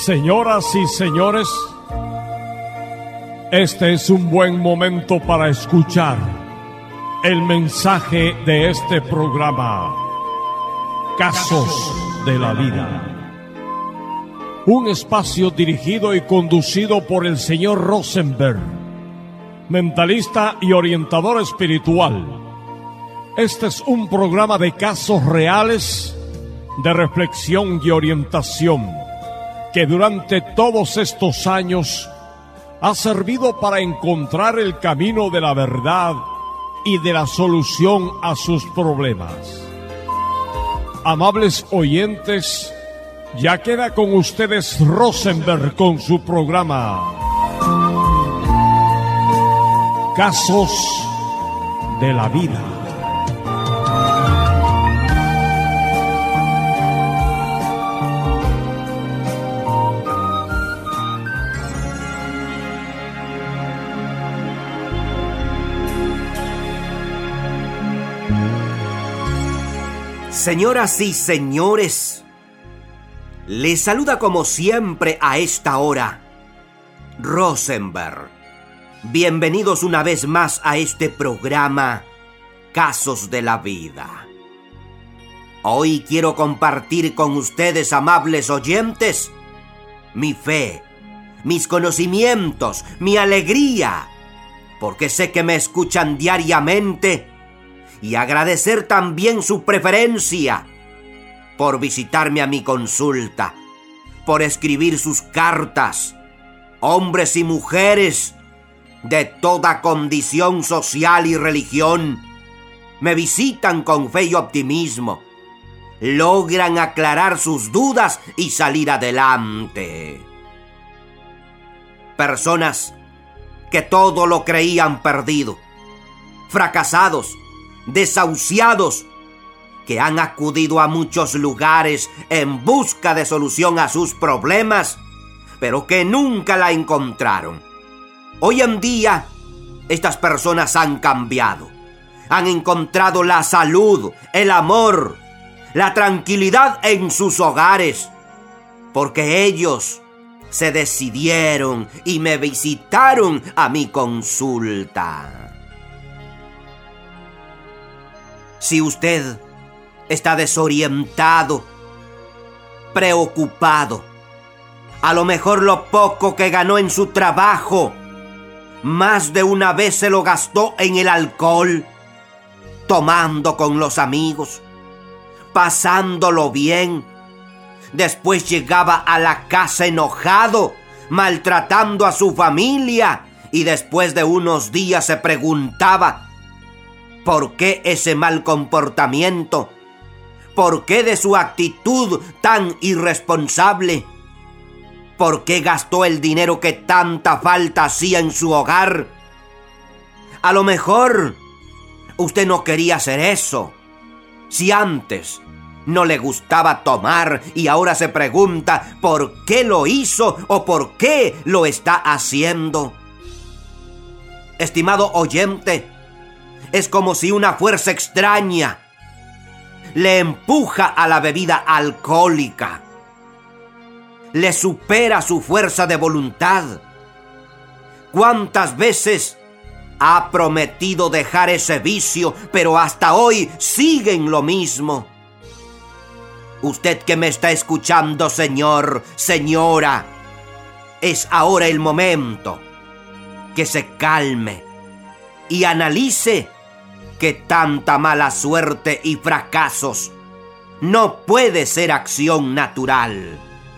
Señoras y señores, este es un buen momento para escuchar el mensaje de este programa, Casos de la Vida. Un espacio dirigido y conducido por el señor Rosenberg, mentalista y orientador espiritual. Este es un programa de casos reales, de reflexión y orientación, que durante todos estos años ha servido para encontrar el camino de la verdad y de la solución a sus problemas. Amables oyentes, ya queda con ustedes Rosenberg con su programa Casos de la Vida. Señoras y señores, les saluda como siempre a esta hora Rosenberg. Bienvenidos una vez más a este programa Casos de la Vida. Hoy quiero compartir con ustedes, amables oyentes, mi fe, mis conocimientos, mi alegría, porque sé que me escuchan diariamente, y agradecer también su preferencia por visitarme a mi consulta, por escribir sus cartas. Hombres y mujeres de toda condición social y religión me visitan con fe y optimismo, logran aclarar sus dudas y salir adelante. Personas que todo lo creían perdido, fracasados, desahuciados, que han acudido a muchos lugares en busca de solución a sus problemas, pero que nunca la encontraron. Hoy en día, estas personas han cambiado, han encontrado la salud, el amor, la tranquilidad en sus hogares, porque ellos se decidieron y me visitaron a mi consulta. Si usted está desorientado, preocupado, a lo mejor lo poco que ganó en su trabajo, más de una vez se lo gastó en el alcohol, tomando con los amigos, pasándolo bien. Después llegaba a la casa enojado, maltratando a su familia, y después de unos días se preguntaba: ¿por qué ese mal comportamiento? ¿Por qué de su actitud tan irresponsable? ¿Por qué gastó el dinero que tanta falta hacía en su hogar? A lo mejor usted no quería hacer eso. Si antes no le gustaba tomar y ahora se pregunta por qué lo hizo o por qué lo está haciendo. Estimado oyente, es como si una fuerza extraña le empuja a la bebida alcohólica, le supera su fuerza de voluntad. ¿Cuántas veces ha prometido dejar ese vicio, pero hasta hoy sigue en lo mismo? Usted que me está escuchando, señor, señora, es ahora el momento que se calme y analice que tanta mala suerte y fracasos no puede ser acción natural.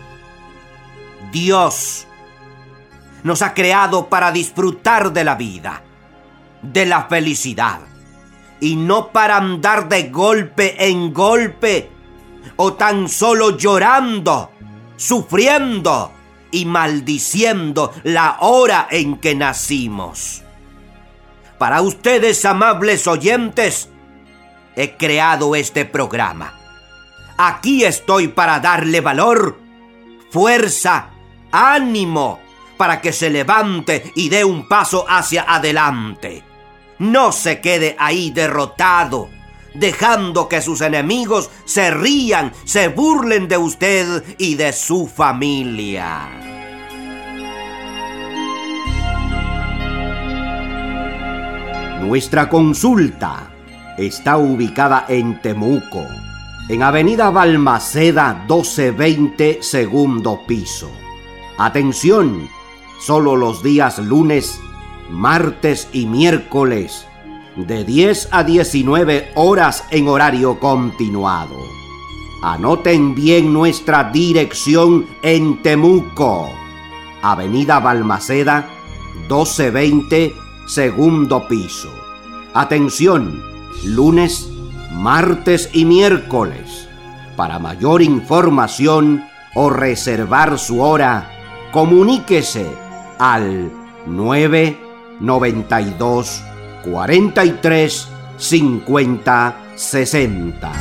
Dios nos ha creado para disfrutar de la vida, de la felicidad, y no para andar de golpe en golpe, o tan solo llorando, sufriendo y maldiciendo la hora en que nacimos. Para ustedes, amables oyentes, he creado este programa. Aquí estoy para darle valor, fuerza, ánimo, para que se levante y dé un paso hacia adelante. No se quede ahí derrotado, dejando que sus enemigos se rían, se burlen de usted y de su familia. Nuestra consulta está ubicada en Temuco, en Avenida Balmaceda 1220, segundo piso. Atención, solo los días lunes, martes y miércoles, de 10 a 19 horas en horario continuado. Anoten bien nuestra dirección en Temuco, Avenida Balmaceda 1220, segundo piso. Atención, lunes, martes y miércoles. Para mayor información o reservar su hora, comuníquese al 992 43 50 60.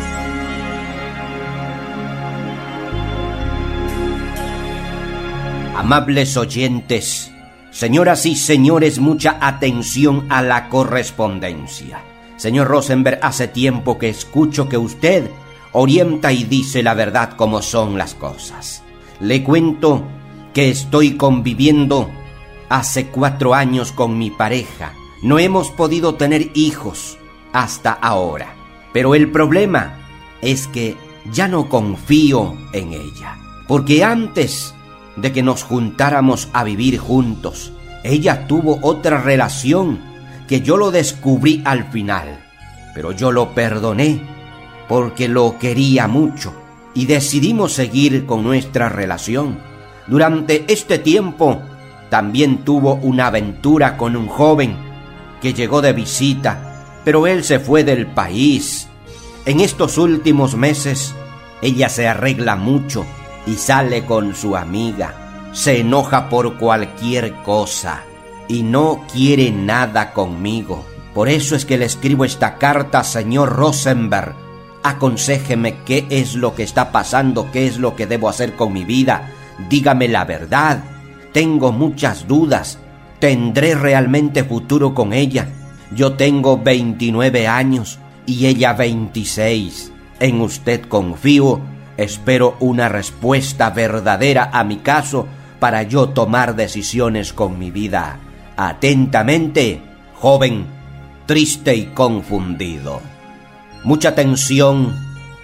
Amables oyentes, señoras y señores, mucha atención a la correspondencia. Señor Rosenberg, hace tiempo que escucho que usted orienta y dice la verdad como son las cosas. Le cuento que estoy conviviendo hace 4 años con mi pareja. No hemos podido tener hijos hasta ahora. Pero el problema es que ya no confío en ella. Porque antes de que nos juntáramos a vivir juntos, ella tuvo otra relación que yo lo descubrí al final. Pero yo lo perdoné porque lo quería mucho y decidimos seguir con nuestra relación. Durante este tiempo también tuvo una aventura con un joven que llegó de visita, pero él se fue del país. En estos últimos meses ella se arregla mucho y sale con su amiga. Se enoja por cualquier cosa y no quiere nada conmigo. Por eso es que le escribo esta carta, señor Rosenberg. Aconséjeme qué es lo que está pasando, qué es lo que debo hacer con mi vida. Dígame la verdad. Tengo muchas dudas. ¿Tendré realmente futuro con ella? Yo tengo 29 años y ella 26. En usted confío. Espero una respuesta verdadera a mi caso para yo tomar decisiones con mi vida. Atentamente, joven, triste y confundido. Mucha atención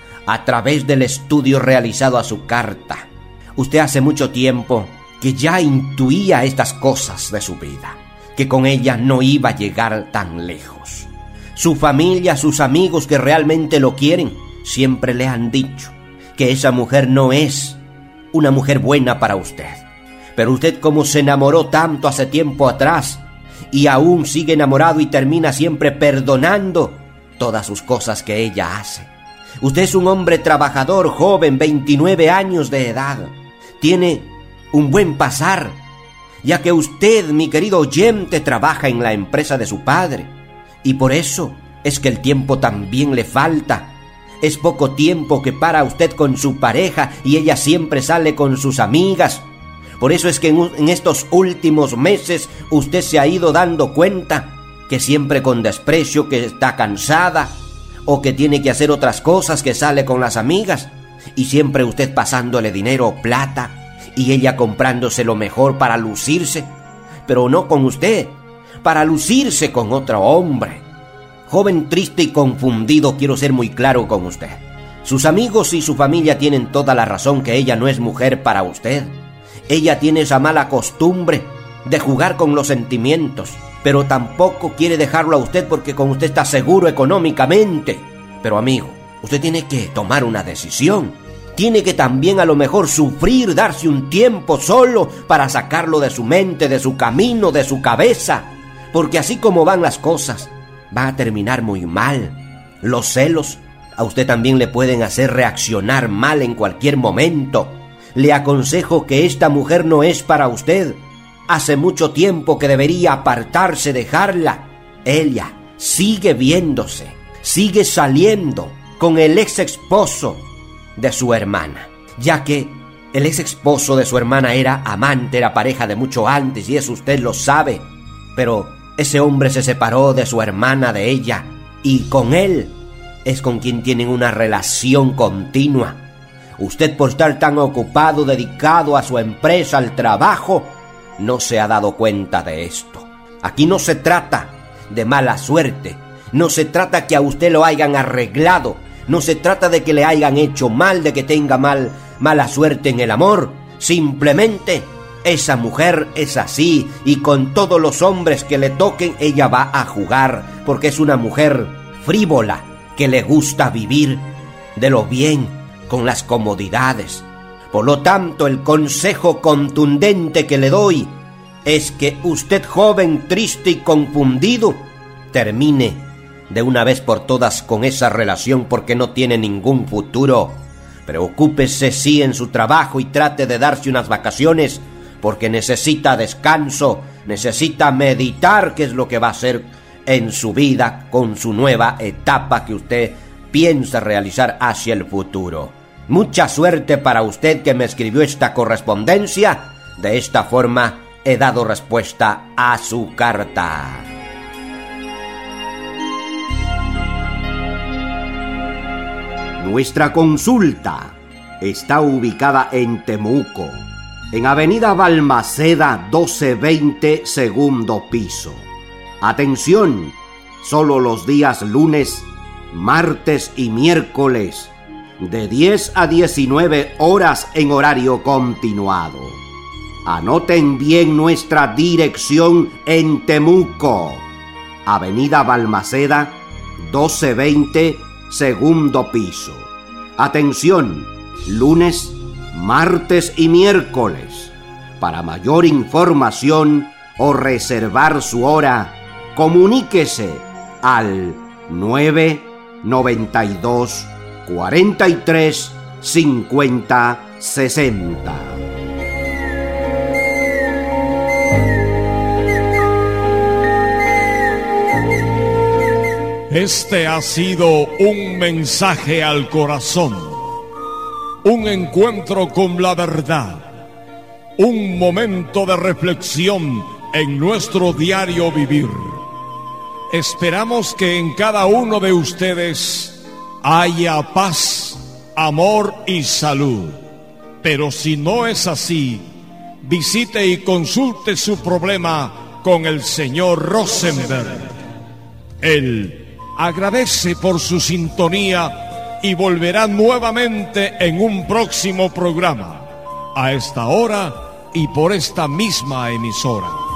a través del estudio realizado a su carta. Usted hace mucho tiempo que ya intuía estas cosas de su vida, que con ella no iba a llegar tan lejos. Su familia, sus amigos que realmente lo quieren, siempre le han dicho que esa mujer no es una mujer buena para usted. Pero usted, como se enamoró tanto hace tiempo atrás y aún sigue enamorado y termina siempre perdonando todas sus cosas que ella hace. Usted es un hombre trabajador, joven, 29 años de edad. Tiene un buen pasar, ya que usted, mi querido oyente, trabaja en la empresa de su padre. Y por eso es que el tiempo también le falta. Es poco tiempo que para usted con su pareja y ella siempre sale con sus amigas. Por eso es que en estos últimos meses usted se ha ido dando cuenta que siempre con desprecio, que está cansada o que tiene que hacer otras cosas, que sale con las amigas y siempre usted pasándole dinero o plata y ella comprándose lo mejor para lucirse, pero no con usted, para lucirse con otro hombre. Joven triste y confundido, quiero ser muy claro con usted. Sus amigos y su familia tienen toda la razón que ella no es mujer para usted. Ella tiene esa mala costumbre de jugar con los sentimientos, pero tampoco quiere dejarlo a usted porque con usted está seguro económicamente. Pero amigo, usted tiene que tomar una decisión. Tiene que también a lo mejor sufrir, darse un tiempo solo para sacarlo de su mente, de su camino, de su cabeza. Porque así como van las cosas, va a terminar muy mal. Los celos a usted también le pueden hacer reaccionar mal en cualquier momento. Le aconsejo que esta mujer no es para usted. Hace mucho tiempo que debería apartarse, dejarla. Ella sigue viéndose, sigue saliendo con el ex esposo de su hermana, ya que el ex esposo de su hermana era amante, era pareja de mucho antes, y eso usted lo sabe. Pero ese hombre se separó de su hermana, de ella, y con él es con quien tienen una relación continua. Usted, por estar tan ocupado, dedicado a su empresa, al trabajo, no se ha dado cuenta de esto. Aquí no se trata de mala suerte, no se trata que a usted lo hayan arreglado, no se trata de que le hayan hecho mal, de que tenga mala suerte en el amor. Simplemente esa mujer es así, y con todos los hombres que le toquen ella va a jugar, porque es una mujer frívola, que le gusta vivir de lo bien, con las comodidades. Por lo tanto, el consejo contundente que le doy es que usted, joven, triste y confundido, termine de una vez por todas con esa relación, porque no tiene ningún futuro. Preocúpese sí en su trabajo y trate de darse unas vacaciones, porque necesita descanso, necesita meditar qué es lo que va a hacer en su vida con su nueva etapa que usted piensa realizar hacia el futuro. Mucha suerte para usted que me escribió esta correspondencia. De esta forma he dado respuesta a su carta. Nuestra consulta está ubicada en Temuco, en Avenida Balmaceda 1220, segundo piso. Atención, solo los días lunes, martes y miércoles, de 10 a 19 horas en horario continuado. Anoten bien nuestra dirección en Temuco, Avenida Balmaceda 1220, segundo piso. Atención, lunes, martes y miércoles. Para mayor información o reservar su hora, comuníquese al 992 43 50 60. Este ha sido un mensaje al corazón, un encuentro con la verdad, un momento de reflexión en nuestro diario vivir. Esperamos que en cada uno de ustedes haya paz, amor y salud. Pero si no es así, visite y consulte su problema con el señor Rosenberg. Él agradece por su sintonía y volverá nuevamente en un próximo programa, a esta hora y por esta misma emisora.